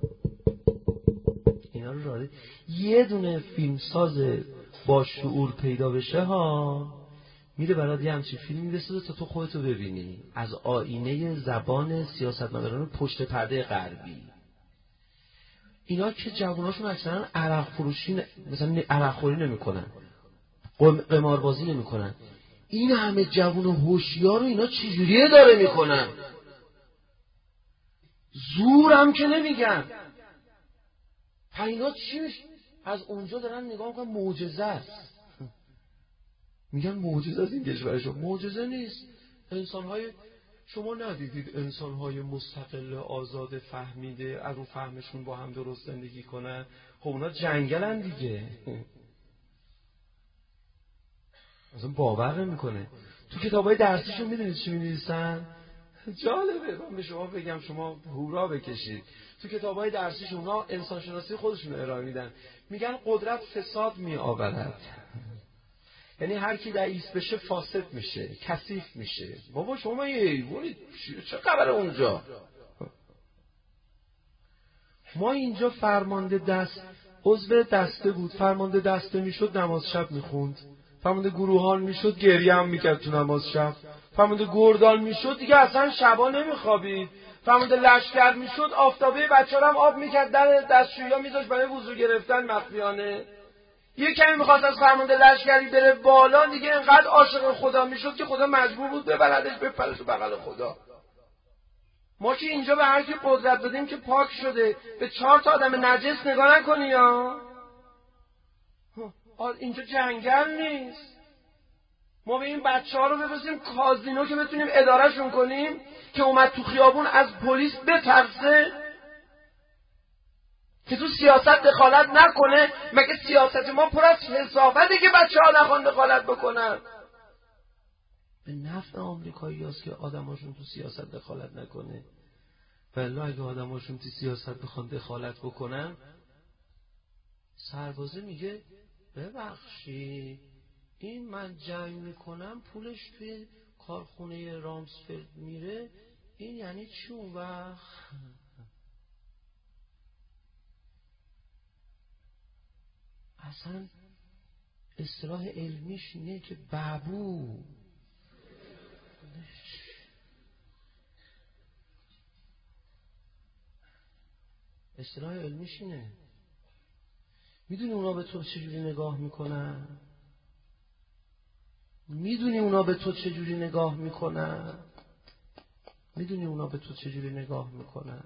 اینا رو رادیو یه دونه فیلمساز با شعور پیدا بشه ها میره برات یه همچین فیلمی بسازه تا تو خودتو ببینی از آینه زبان سیاستمداران پشت پرده غربی. اینا که جواناشون اکثرا عرق فروشی مثلا عرق خوری نمیکنن، قماربازی نمیکنن، این همه جوان هوشیار رو اینا چجوریه داره میکنن؟ زورم که نمیگن. اینا چی میشه؟ از اونجا دارن نگاه میکنن معجزه است. میگن معجزه است این کشورشون. معجزه نیست. انسانهای شما ندیدید انسانهای مستقل آزاد فهمیده از اون فهمشون با هم درست زندگی کنن؟ خب اونا جنگلن دیگه. اصلا باور نمیکنه. تو کتابای درسیشون میدونید چی می‌نویسن؟ جالبه، من به شما بگم شما هورا بکشید. تو کتابای درسیشون اونا انسان شناسی خودشون رو ارائه میدن، میگن قدرت فساد میآورد. یعنی هر کی رئیس بشه فاسد میشه، کثیف میشه. بابا شما یه حیوانی، چه خبره اونجا؟ ما اینجا فرمانده دست عضو دسته بود، فرمانده دسته میشد نماز شب میخوند، فرمانده گروهان میشد گریه هم میکرد تو نماز شب، فرمانده گردان میشد دیگه اصلا شبا نمیخوابید، فرمانده لشکر میشد آفتابه بچه‌ها هم آب میکرد در دستشویی ها میذاشت برای وضو گرفتن مخفیانه. یه کمی میخواست از فرمانده لشکری بره بالا، دیگه انقدر عاشق خدا میشد که خدا مجبور بود ببردش بپره تو بغل خدا. ما که اینجا به هر کی قدرت دادیم که پاک شده، به چهار تا آدم نجس نگاه نکنی یا اینجا جنگل نیست. ما به این بچه ها رو بفرستیم کازینو که بتونیم ادارهشون کنیم، که اومد تو خیابون از پلیس بترسه، که تو سیاست دخالت نکنه. مگه سیاست ما پر از حسابته که بچه ها نخوان دخالت بکنن؟ به نفع آمریکایی هست که آدماشون تو سیاست دخالت نکنه. ولی اگه آدماشون تو سیاست بخوان دخالت بکنن، سربازه میگه ببخشی این من جنگ میکنم پولش توی کارخونه رامسفلد میره، این یعنی چی اون وقت؟ اصلا اصطلاح علمیش اینه که بابو. اصطلاح علمیش اینه. میدونی اونا به تو چجوری نگاه میکنن؟ میدونی اونا به تو چجوری نگاه میکنن؟ میدونی اونا به تو چجوری نگاه میکنن؟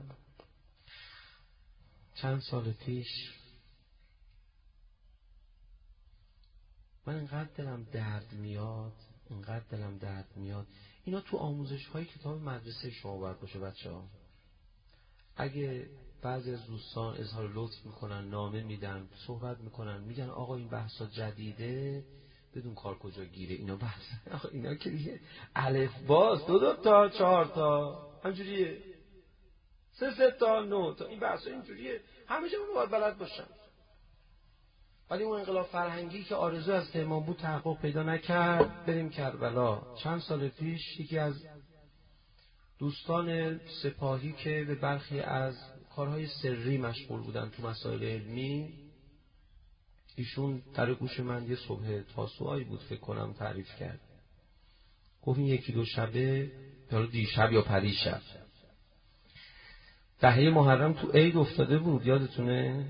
چند سال پیش من اینقدر دلم درد میاد، اینقدر دلم درد میاد. اینا تو آموزش های کتاب مدرسه شما باید باشه بچه ها. اگه بعضی از دوستان اظهار لطف میکنن، نامه میدن، صحبت میکنن، میگن آقا این بحثا جدیده، بدون کار کجا گیره اینا بحث. آقا اینا که دیگه الف باز دو دو تا چهار تا همجوریه، سه سه تا نه تا، این بحثا اینجوریه، همه جا باید بلد باشن. ولی اون انقلاب فرهنگی که آرزو از تهمان بود تحقق پیدا نکرد. بریم کربلا. چند سال پیش یکی از دوستان سپاهی که به برخی از کارهای سری مشغول بودن تو مسائل علمی، ایشون در گوش من یه صبح تاسوعایی بود فکر کنم تعریف کرد. گفت این یکی دو شبه، یا دیشب یا پریشب، دهه محرم تو عید افتاده بود، یادتونه؟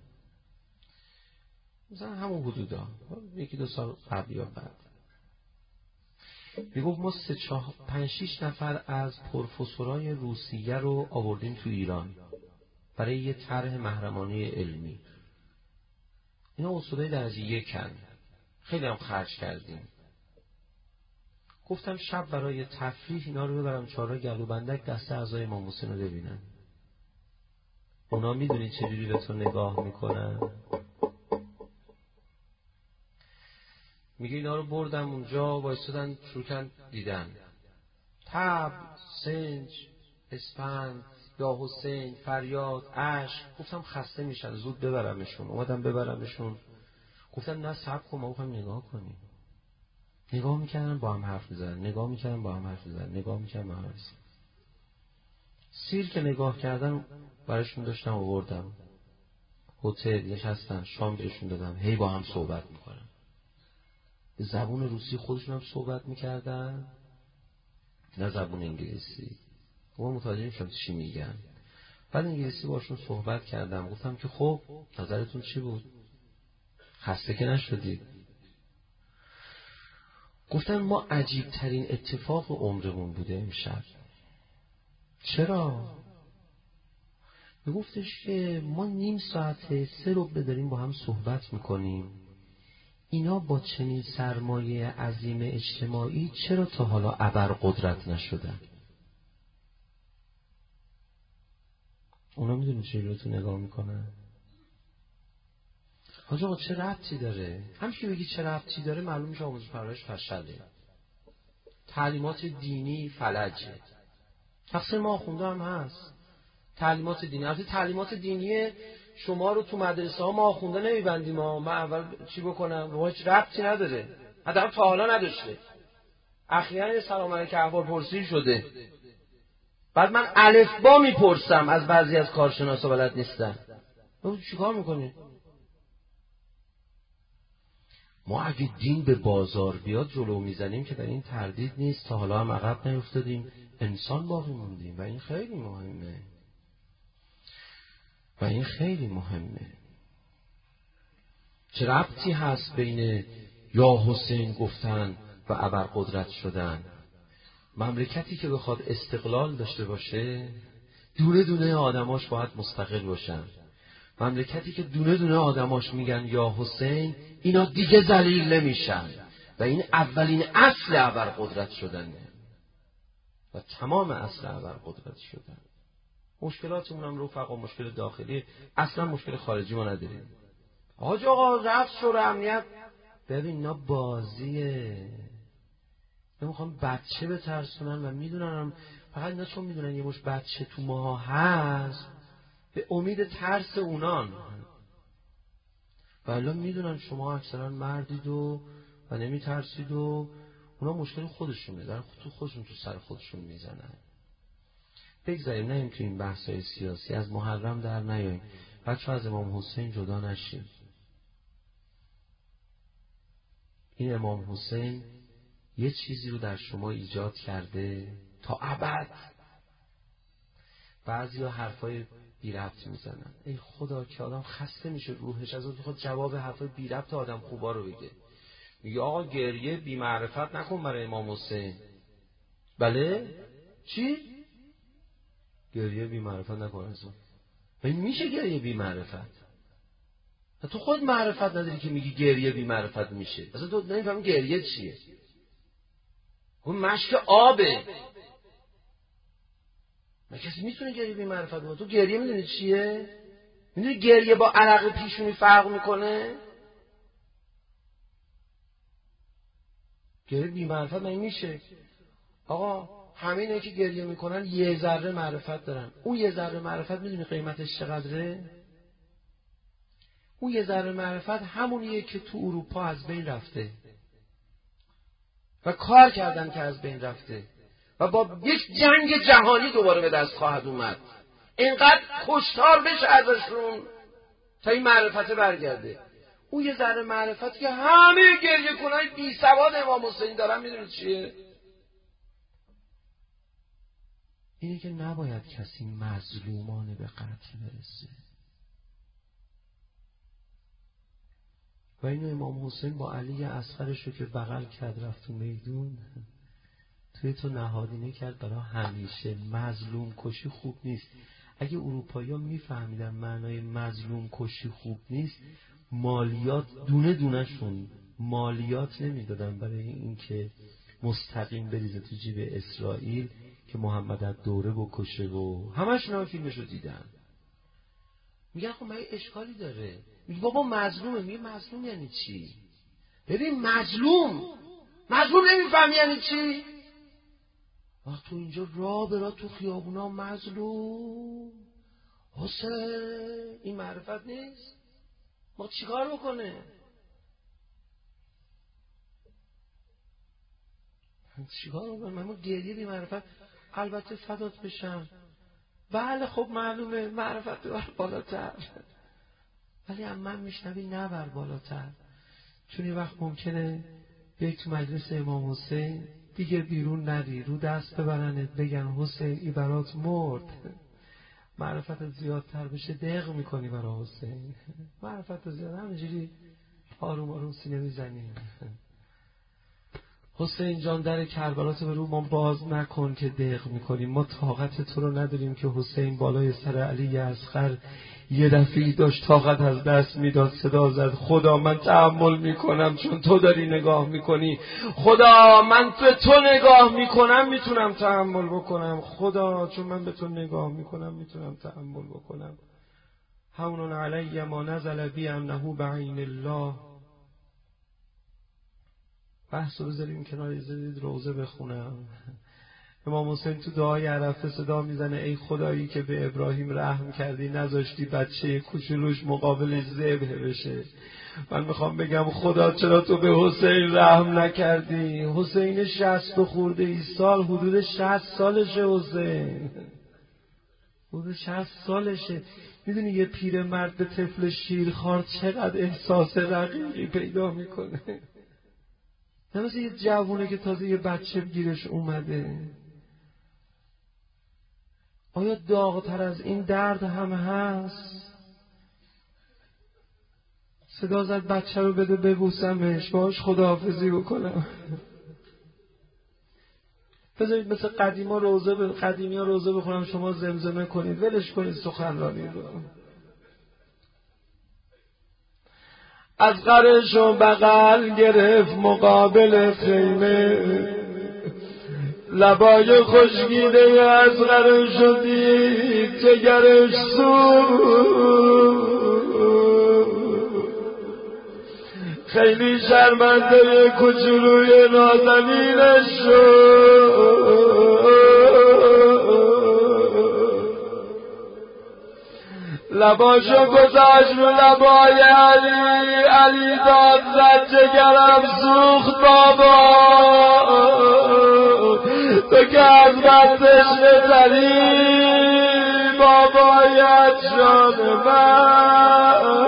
مثلا همون حدودا، یکی دو سال قبل یا بعد. میگفت ما سه چهار پنج شیش نفر از پروفسورای روسیه رو آوردیم تو ایران برای یه طرح محرمانه علمی. اینا اصولای درجه یکن، خیلی هم خرج کردیم. گفتم شب برای تفریح اینا رو ببرم چهارراه گلوبندک دسته اعضای امام حسین رو ببینن. اونا میدونید چجوری به تو نگاه میکنن؟ میگه اینا رو بردم اونجا، وایستادن شروع کردن دیدن تب، سنج، اسپند، یا حسین، فریاد، عشق. گفتم خسته میشن، زود ببرمشون. اومدم ببرمشون، گفتم نه صبر کن، ما بخوایم نگاه کنیم. نگاه میکردن با هم حرف میزنن، نگاه میکردن با هم حرف میزنن، نگاه میکردن با هم حرف میزنن. سیر که نگاه کردن براشون داشتم آوردم هتل، نشستن، شام بهشون دادم، هی با هم صحبت میکنن. به زبون روسی خودشون هم صحبت میکردن، نه زبون انگلیسی. ما متوجه میشم چی میگن. بعد انگلیسی باشون صحبت کردم، گفتم که خب نظرتون چی بود؟ خسته که نشدید؟ گفتن ما عجیب ترین اتفاق عمرمون بوده امشب. چرا؟ میگفتش که ما نیم ساعت سه رو بداریم با هم صحبت میکنیم، اینا با چنین سرمایه عظیم اجتماعی چرا تا حالا ابرقدرت نشدن؟ اونا میدونی چه رو تو نگاه میکنن؟ حاج آقا چه ربطی داره؟ همین بگی چه ربطی داره معلوم میشه آموزش پرورش فشله. تعلیمات دینی فلجه. تقصیر ما آخونده هم هست. تعلیمات دینی، البته تعلیمات دینی شما رو تو مدرسه ها ما آخونده نمیبندیم ها. من اول چی بکنم؟ به هیچ ربطی نداره، حداقل تا حالا نداشته. اخیراً سلام علیک احوال پرسی شده، بعد من الفبا میپرسم از بعضی از کارشناسا بلد نیستن. تو چیکار میکنی؟ ما اگه دین به بازار بیاد جلو میزنیم که در این تردید نیست. تا حالا هم عقب نیفتادیم، انسان باقی موندیم و این خیلی مهمه و این خیلی مهمه. چه ربطی هست بین یا حسین گفتن و ابرقدرت شدن؟ مملکتی که بخواد استقلال داشته باشه دونه دونه آدماش باید مستقل باشن. مملکتی که دونه دونه آدماش میگن یا حسین، اینا دیگه ذلیل نمیشن و این اولین اصل ابرقدرت شدنه و تمام اصل ابرقدرت شدن. مشکلاتمون هم رفقا مشکل داخلی، اصلا مشکل خارجی ما نداریم. حاج آقا رفت شورای امنیت، ببین اینا بازیه، نمیخوام بچه بترسونن و میدونن فقط اینا چون میدونن یه مش بچه تو ماها هست به امید ترس اونان، ولی میدونن شما اکثرا مردید و و نمیترسید و اونا مشکل خودشونه، در تو خودشون تو سر خودشون میزنن. بگذاریم نه تو این بحثای سیاسی از محرم در نیاییم، بچه از امام حسین جدا نشیم. این امام حسین یه چیزی رو در شما ایجاد کرده تا ابد. بعضیا حرفای بی ربط میزنن، ای خدا که آدم خسته میشه روحش از اون خود جواب حرفای بی ربط آدم خوبا رو بگه. میگه آقا گریه بی معرفت نکن برای امام حسین. بله؟ چی؟ گریه بی معرفت نکن از اون. این میشه گریه بی معرفت؟ تو خود معرفت نداری که میگی گریه بی معرفت میشه. اصلا تو نمیفهمی گریه چیه. اون مشک آبه. من کسی میتونه گریه بی معرفت بکنه؟ تو گریه میدونی چیه؟ میدونی گریه با عرق پیشونی فرق میکنه؟ گریه بی معرفت من میشه. آقا همه اینایی که گریه میکنن یه ذره معرفت دارن. اون یه ذره معرفت میدونی قیمتش چقدره؟ اون یه ذره معرفت همونیه که تو اروپا از بین رفته و کار کردن که از بین رفته و با یک جنگ جهانی دوباره به دست خواهد اومد. اینقدر کشتار بشه ازشون تا این معرفت برگرده. اون یه ذره معرفت که همه گریه کنای بی سواد امام حسین دارن، میدونید چیه؟ اینه که نباید کسی مظلومانه به قتل برسه. و این امام حسین با علی اصغرش رو که بغل کرد رفت تو میدون، توی تو نهادینه کرد برای همیشه. مظلوم کشی خوب نیست. اگه اروپایی ها میفهمیدن معنای مظلوم کشی خوب نیست، مالیات دونه دونه شون مالیات نمیدادن برای این که مستقیم بریزه تو جیب اسرائیل که محمد از دوره بکشه و همشون هم فیلمشو دیدن. میگن خب من اشکالی داره؟ میگه بابا مظلومه. میگه مظلوم یعنی چی؟ ببین مظلوم مظلوم نمیفهمی یعنی چی؟ وقت تو اینجا راه برا تو خیابونا مظلوم حسین، این معرفت نیست؟ ما چیکار بکنه؟ چیکار بکنه؟ من گریه بی معرفت البته فدات بشم. بله خب معلومه معرفت بر بالاتر، ولی هم من میشنوی نبر بالاتر. چون یه وقت ممکنه بیای تو مجلس امام حسین دیگه بیرون نری، رو دست ببرنت بگن حسین ای برات مرد. معرفت زیادتر بشه دق میکنی برای حسین. معرفت زیاد همینجوری آروم آروم سینه میزنی. حسین جان در کربلا تو به رو ما باز نکن که دق میکنیم. ما طاقت تو رو نداریم که حسین بالای سر علی اصغر یه دفعی داشت طاقت از دست میداد صدا زد خدا من تحمل میکنم چون تو داری نگاه میکنی. خدا من به تو نگاه میکنم میتونم تحمل بکنم. خدا چون من به تو نگاه میکنم میتونم تحمل بکنم. هون علی ما نزل بی انه بعین الله. بحث رو بذاریم کنار، ایزدید روزه بخونم. امام حسین تو دعای عرفه صدا میزنه ای خدایی که به ابراهیم رحم کردی نذاشتی بچه کوچولوش مقابلش ذبح بشه. من میخوام بگم خدا چرا تو به حسین رحم نکردی؟ حسین شصت و خورده ای سال، حدود شصت سالشه حسین، حدود شصت سالشه. میدونی یه پیرمرد به طفل شیرخوار چقدر احساس رقیقی پیدا میکنه؟ نه مثل یه جوونه که تازه یه بچه گیرش اومده. آیا داغتر از این درد هم هست؟ صدا زد بچه رو بده ببوسمش، باهاش خداحافظی بکنم. بذارید مثل قدیما روزه ب... قدیمی ها روزه بخونم، شما زمزمه کنید، ولش کنید سخنرانی رو. از قرش و بغل گرفت مقابل خیمه، لبای خوشگیده از قرش و دید جگرش سوخت. خیلی شرمنده کوچولوی نازنینش شد. لباشو گذاشت رو لبای علی، علی داد زد جگرم سوخت بابا، تو که از من تشنه تری بابایت جان من.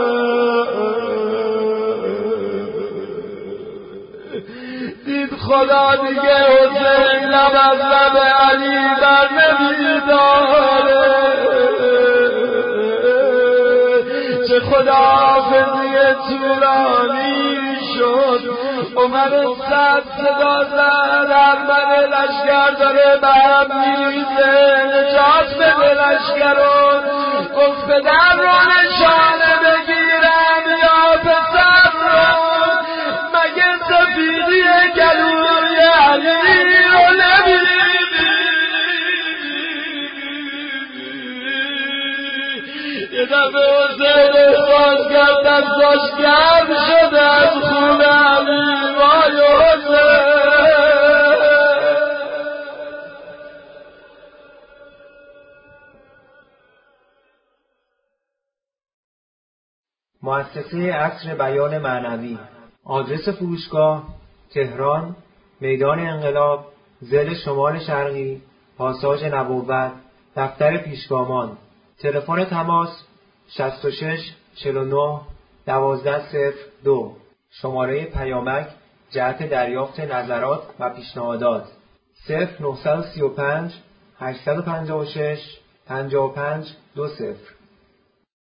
دید خدا دیگه حسین لب از لب علی بر نمیداره، چه خداحافظی طولانی شد. عمر صد صدا زد ارمن لشگر داره به هم میریزه، نجات بده لشگرون. گفت پدر رو نشانه بگیرم یا پسر رو، مگه سفیدی گلوی علی رو نمیدی؟ یه دفعه حسین احساس کرد دستاش گرم شده از خون علی. وای حسین. مؤسسه عصر بیان معنوی. آدرس فروشگاه: تهران، میدان انقلاب، ضلع شمال شرقی، پاساژ نبوت، دفتر پیشگامان. تلفن تماس: شصت و شش چهل و نه دوازده صفر دو. شماره پیامک جهت دریافت نظرات و پیشنهادات: صفر نه سه پنج هشت پنج شش پنج پنج دو صفر.